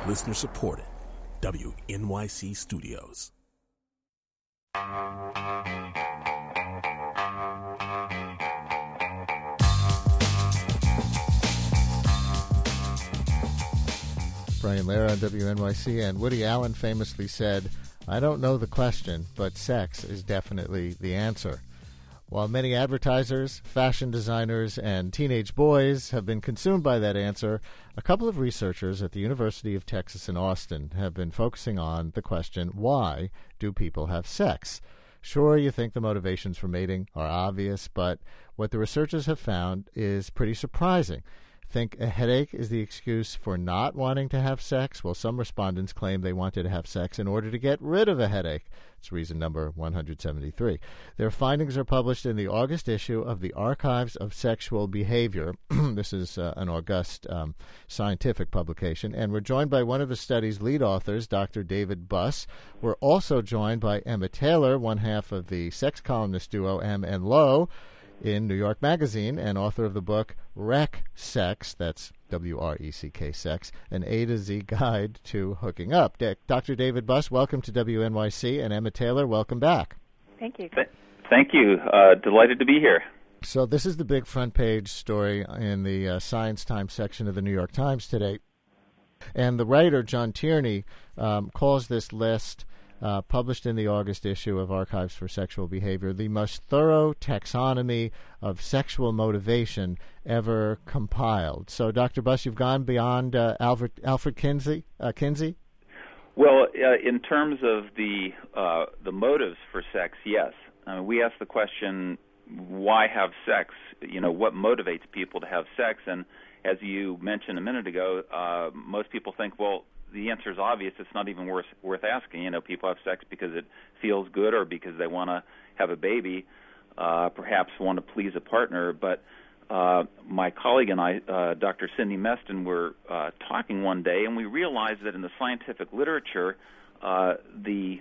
Listener supported. WNYC Studios. Brian Lehrer on WNYC, and Woody Allen famously said, "I don't know the question, but sex is definitely the answer." While many advertisers, fashion designers, and teenage boys have been consumed by that answer, a couple of researchers at the University of Texas in Austin have been focusing on the question, why do people have sex? Sure, you think the motivations for mating are obvious, but what the researchers have found is pretty surprising. Think a headache is the excuse for not wanting to have sex? Well, some respondents claim they wanted to have sex in order to get rid of a headache. It's reason number 173. Their findings are published in the August issue of the Archives of Sexual Behavior. This is an august scientific publication. And we're joined by one of the study's lead authors, Dr. David Buss. We're also joined by Emma Taylor, one half of the sex columnist duo Em and Lo, in New York Magazine, and author of the book Wreck Sex, that's W-R-E-C-K Sex, an A to Z guide to hooking up. Dr. David Buss, welcome to WNYC, and Emma Taylor, welcome back. Thank you. Thank you. Delighted to be here. So this is the big front page story in the Science Times section of the New York Times today. And the writer, John Tierney, calls this list, published in the August issue of Archives for Sexual Behavior, the most thorough taxonomy of sexual motivation ever compiled. So, Dr. Buss, you've gone beyond Alfred Kinsey? Well, in terms of the motives for sex, yes. We ask the question, why have sex? You know, what motivates people to have sex? And as you mentioned a minute ago, most people think, well, the answer is obvious. It's not even worth asking. You know, people have sex because it feels good or because they want to have a baby, perhaps want to please a partner. But my colleague and I, Dr. Cindy Meston, were talking one day, and we realized that in the scientific literature, the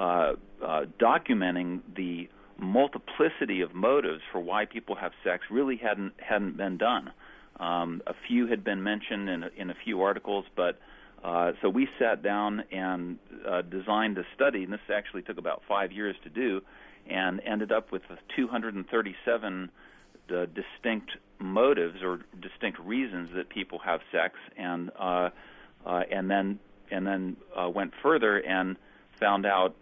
documenting the multiplicity of motives for why people have sex really hadn't been done. A few had been mentioned in a few articles, but so we sat down and designed a study, and this actually took about 5 years to do, and ended up with 237 distinct motives or distinct reasons that people have sex, and then went further and found out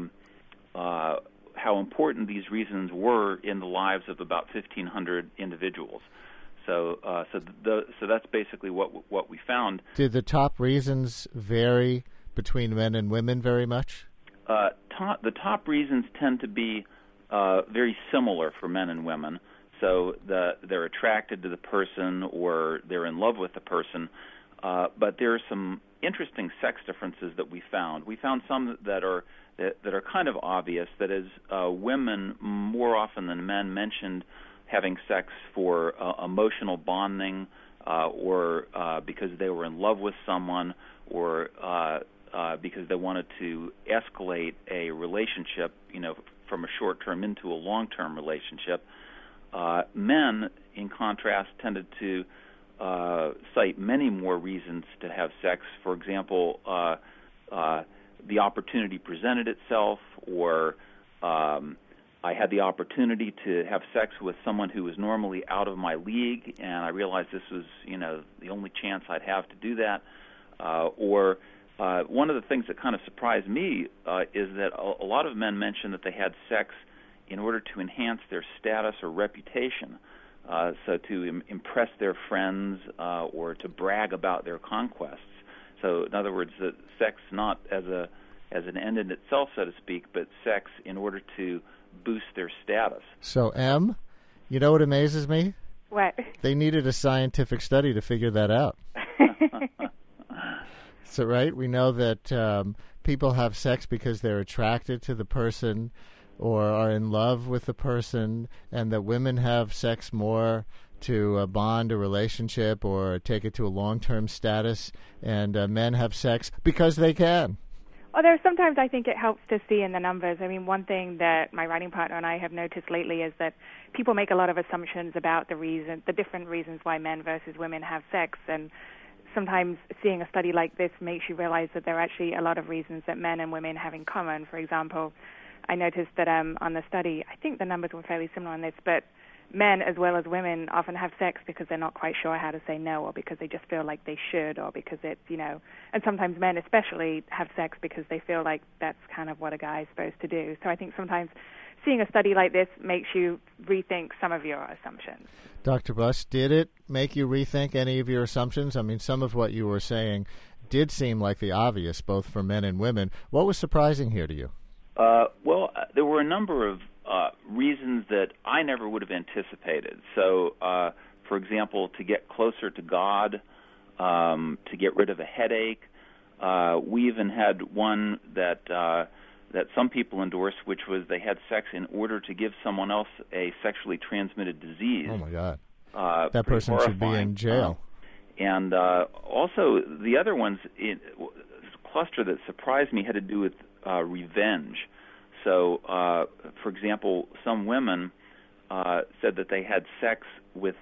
how important these reasons were in the lives of about 1,500 individuals. So that's basically what we found. Did the top reasons vary between men and women very much? The top reasons tend to be very similar for men and women. So they're attracted to the person or they're in love with the person. But there are some interesting sex differences that we found. We found some that are kind of obvious. That is, women more often than men mentioned having sex for emotional bonding or because they were in love with someone or because they wanted to escalate a relationship, you know, from a short-term into a long-term relationship. Men, in contrast, tended to cite many more reasons to have sex. For example, the opportunity presented itself, or I had the opportunity to have sex with someone who was normally out of my league, and I realized this was, you know, the only chance I'd have to do that. Or one of the things that kind of surprised me is that a lot of men mentioned that they had sex in order to enhance their status or reputation, so to impress their friends or to brag about their conquests. So, in other words, sex not as an end in itself, so to speak, but sex in order to boost their status. So, Em, you know what amazes me? What? They needed a scientific study to figure that out. So, right, we know that people have sex because they're attracted to the person or are in love with the person, and that women have sex more to bond a relationship or take it to a long-term status, and men have sex because they can. Well, there's sometimes I think it helps to see in the numbers. I mean, one thing that my writing partner and I have noticed lately is that people make a lot of assumptions about the different reasons why men versus women have sex. And sometimes seeing a study like this makes you realize that there are actually a lot of reasons that men and women have in common. For example, I noticed that on the study, I think the numbers were fairly similar on this, but men as well as women often have sex because they're not quite sure how to say no, or because they just feel like they should, or because it's, and sometimes men especially have sex because they feel like that's kind of what a guy is supposed to do. So I think sometimes seeing a study like this makes you rethink some of your assumptions. Dr. Buss, did it make you rethink any of your assumptions? I mean, some of what you were saying did seem like the obvious, both for men and women. What was surprising here to you? There were a number of reasons that I never would have anticipated. So, for example, to get closer to God, to get rid of a headache. We even had one that some people endorsed, which was they had sex in order to give someone else a sexually transmitted disease. Oh, my God. That person should be in jail. And also the other ones, cluster that surprised me had to do with revenge. So, for example, some women said that they had sex with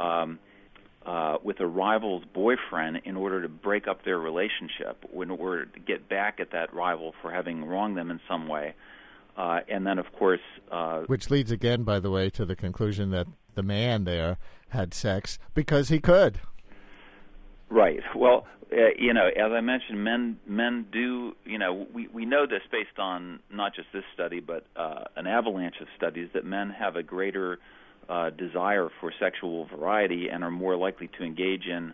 a rival's boyfriend in order to break up their relationship, in order to get back at that rival for having wronged them in some way. And then, of course... which leads again, by the way, to the conclusion that the man there had sex because he could. Right. Well, as I mentioned, men do, we know this based on not just this study, but an avalanche of studies, that men have a greater desire for sexual variety and are more likely to engage in,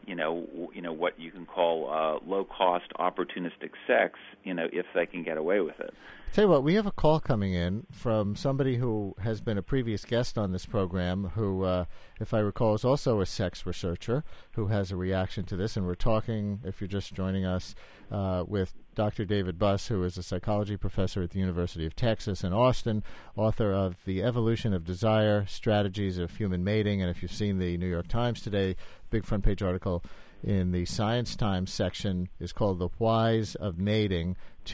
what you can call low-cost, opportunistic sex, if they can get away with it. Tell you what, we have a call coming in from somebody who has been a previous guest on this program who, if I recall, is also a sex researcher who has a reaction to this. And we're talking, if you're just joining us, with Dr. David Buss, who is a psychology professor at the University of Texas in Austin, author of The Evolution of Desire, Strategies of Human Mating. And if you've seen the New York Times today, big front page article in the Science Times section is called The Whys of Mating,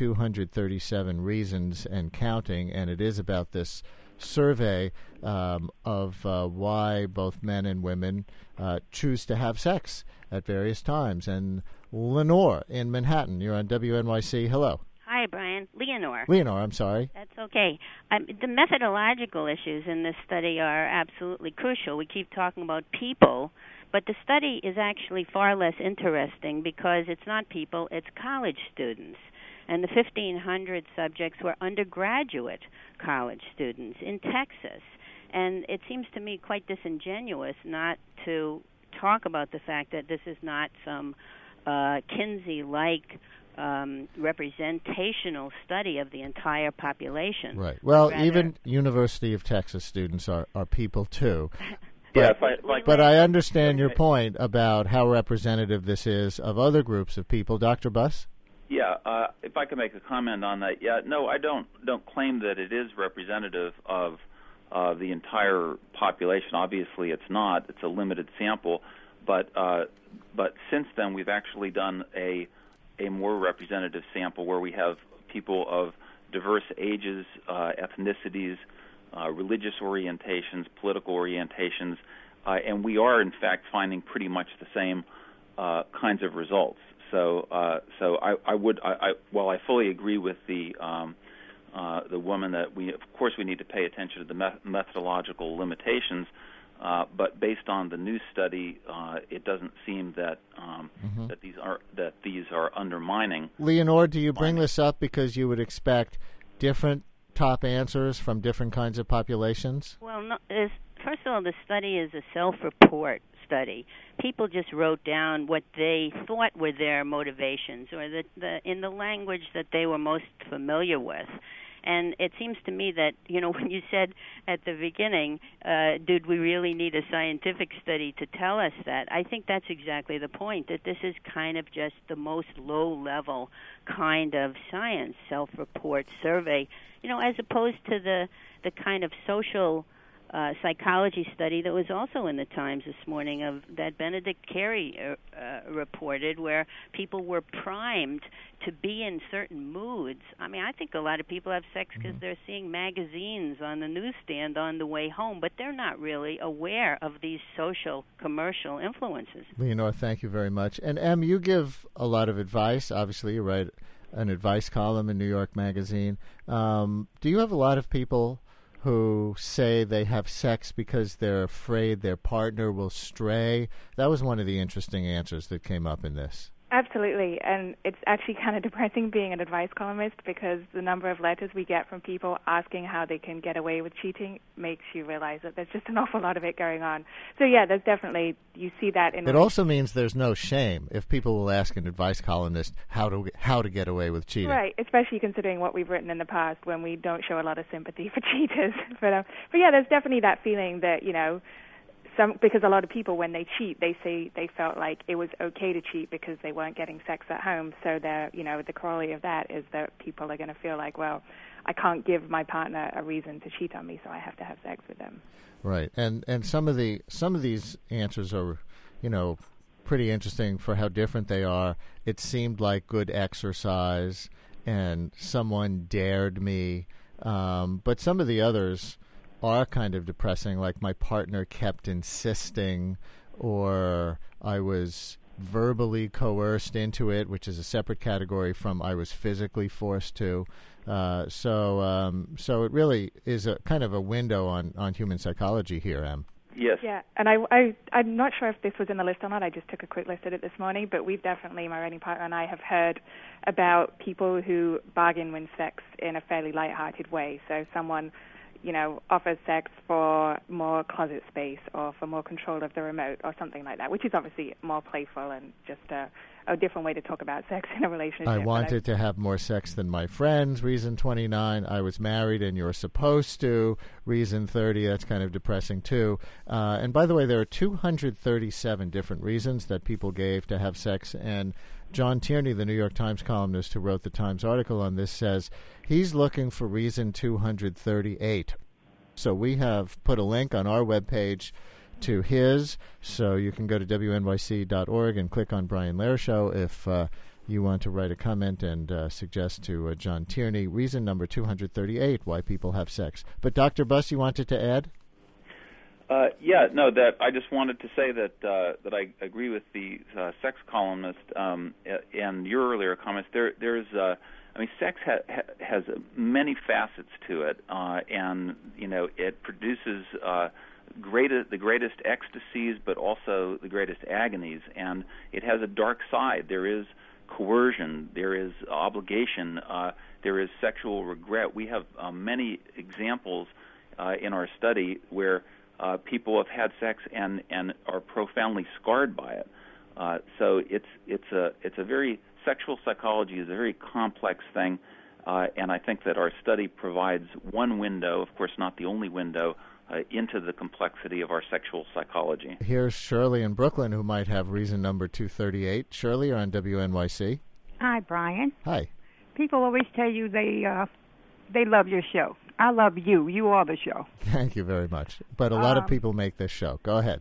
237 Reasons and Counting, and it is about this survey of why both men and women choose to have sex at various times. And Lenore in Manhattan, you're on WNYC. Hello. Hi, Brian. Leonore. Leonore, I'm sorry. That's okay. The methodological issues in this study are absolutely crucial. We keep talking about people, but the study is actually far less interesting because it's not people, it's college students. And the 1,500 subjects were undergraduate college students in Texas. And it seems to me quite disingenuous not to talk about the fact that this is not some Kinsey-like representational study of the entire population. Right. Well, even University of Texas students are people, too. But, but I understand your point about how representative this is of other groups of people. Dr. Buss? Yeah, if I could make a comment on that. Yeah, no, I don't claim that it is representative of the entire population. Obviously, it's not. It's a limited sample. But since then, we've actually done a more representative sample where we have people of diverse ages, ethnicities, religious orientations, political orientations, and we are, in fact, finding pretty much the same kinds of results. So while I fully agree with the woman that we need to pay attention to the methodological limitations, but based on the new study, it doesn't seem that that these are undermining. Leonore, do you bring this up because you would expect different top answers from different kinds of populations? Well, no, first of all, the study is a self-report study. People just wrote down what they thought were their motivations, or in the language that they were most familiar with. And it seems to me that, when you said at the beginning, did we really need a scientific study to tell us that? I think that's exactly the point, that this is kind of just the most low-level kind of science, self-report survey, as opposed to the kind of social psychology study that was also in the Times this morning that Benedict Carey reported, where people were primed to be in certain moods. I mean, I think a lot of people have sex because they're seeing magazines on the newsstand on the way home, but they're not really aware of these social, commercial influences. Leonore, thank you very much. And Em, you give a lot of advice. Obviously, you write an advice column in New York Magazine. Do you have a lot of people who say they have sex because they're afraid their partner will stray? That was one of the interesting answers that came up in this. Absolutely, and it's actually kind of depressing being an advice columnist because the number of letters we get from people asking how they can get away with cheating makes you realize that there's just an awful lot of it going on. So yeah, there's definitely, you see that in... It also means there's no shame if people will ask an advice columnist how to get away with cheating. Right, especially considering what we've written in the past when we don't show a lot of sympathy for cheaters. But yeah, there's definitely that feeling that, you know, because a lot of people, when they cheat, they say they felt like it was okay to cheat because they weren't getting sex at home. So the corollary of that is that people are going to feel like, well, I can't give my partner a reason to cheat on me, so I have to have sex with them. Right, and some of these answers are, you know, pretty interesting for how different they are. It seemed like good exercise, and someone dared me, but some of the others are kind of depressing, like my partner kept insisting, or I was verbally coerced into it, which is a separate category from I was physically forced to. So it really is a kind of a window on human psychology here, Em. Yes. Yeah, and I'm not sure if this was in the list or not. I just took a quick list at it this morning, but we've definitely, my writing partner and I, have heard about people who bargain with sex in a fairly lighthearted way. So someone, you know, offers sex for more closet space or for more control of the remote or something like that, which is obviously more playful and just a different way to talk about sex in a relationship. I wanted to have more sex than my friends, reason 29. I was married and you're supposed to, reason 30. That's kind of depressing too. And by the way, there are 237 different reasons that people gave to have sex, and John Tierney, the New York Times columnist who wrote the Times article on this, says he's looking for reason 238. So we have put a link on our webpage to his, so you can go to wnyc.org and click on Brian Lehrer Show if you want to write a comment and suggest to John Tierney reason number 238 why people have sex. But Dr. Buss, you wanted to add? That I just wanted to say that I agree with the sex columnist and your earlier comments. There's sex has many facets to it, and you know it produces the greatest ecstasies, but also the greatest agonies, and it has a dark side. There is coercion, there is obligation, there is sexual regret. We have many examples in our study where people have had sex and are profoundly scarred by it. So it's a very, sexual psychology is a very complex thing, and I think that our study provides one window, of course not the only window, into the complexity of our sexual psychology. Here's Shirley in Brooklyn who might have reason number 238. Shirley, you're on WNYC. Hi, Brian. Hi. People always tell you they love your show. I love you. You are the show. Thank you very much. But a lot of people make this show. Go ahead.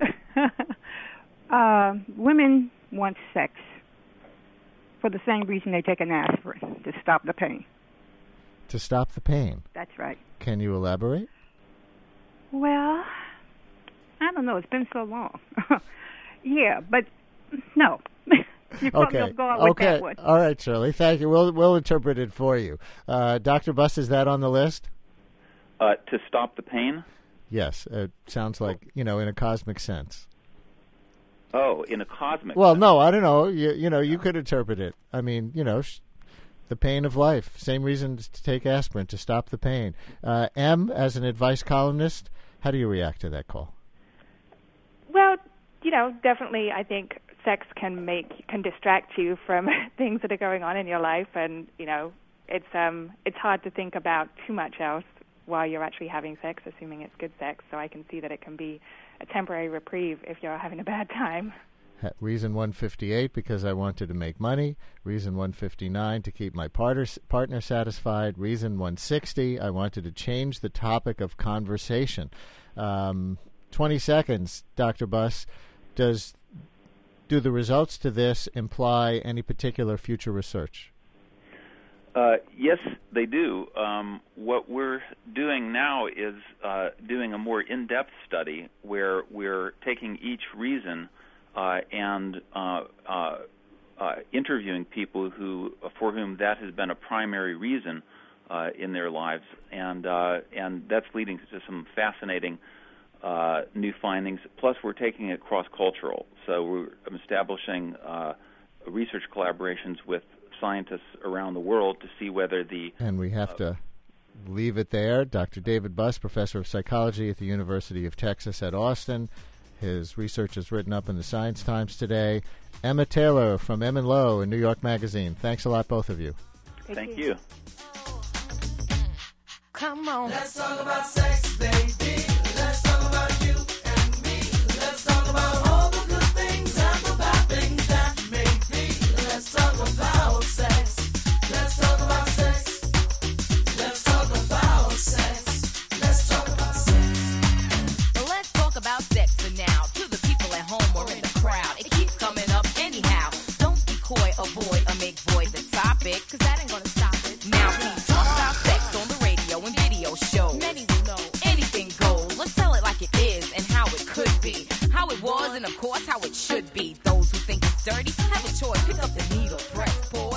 Women want sex for the same reason they take an aspirin, to stop the pain. To stop the pain? That's right. Can you elaborate? Well, I don't know. It's been so long. Yeah, but no. You probably don't go out with that one. All right, Shirley. Thank you. We'll interpret it for you. Dr. Buss, is that on the list? To stop the pain? Yes. It sounds like, in a cosmic sense. Oh, in a cosmic Well, sense. no, I don't know. You could interpret it. I mean, the pain of life. Same reason to take aspirin, to stop the pain. Em, as an advice columnist, how do you react to that call? Well, definitely I think sex can distract you from things that are going on in your life, and it's hard to think about too much else while you're actually having sex, assuming it's good sex. So I can see that it can be a temporary reprieve if you're having a bad time. Reason 158, because I wanted to make money. Reason 159, to keep my partner satisfied. Reason 160, I wanted to change the topic of conversation. 20 seconds, Dr. Buss. Do the results to this imply any particular future research? Yes, they do. What we're doing now is doing a more in-depth study where we're taking each reason and interviewing people for whom that has been a primary reason in their lives, and that's leading to some fascinating new findings. Plus, we're taking it cross-cultural, so we're establishing research collaborations with scientists around the world to see whether And we have to leave it there. Dr. David Buss, professor of psychology at the University of Texas at Austin. His research is written up in the Science Times today. Emma Taylor from Em & Low in New York Magazine. Thanks a lot, both of you. Thank you. Come on. Let's talk about sex, baby. Let's talk about you and me. Let's talk about all the good things and the bad things that may be. Let's talk about sex. Let's talk about sex. Let's talk about sex. Let's talk about sex. Well, let's talk about sex for now. To the people at home or in the crowd, it keeps coming up anyhow. Don't be coy, avoid, or make void the topic, cause that ain't gonna stop it. Now we talk about sex on the radio and video shows. Many will know anything goes. Let's tell it like it is and how it could be, how it was, and of course how it should be. Those who think it's dirty have a choice. Pick up the needle, press pause.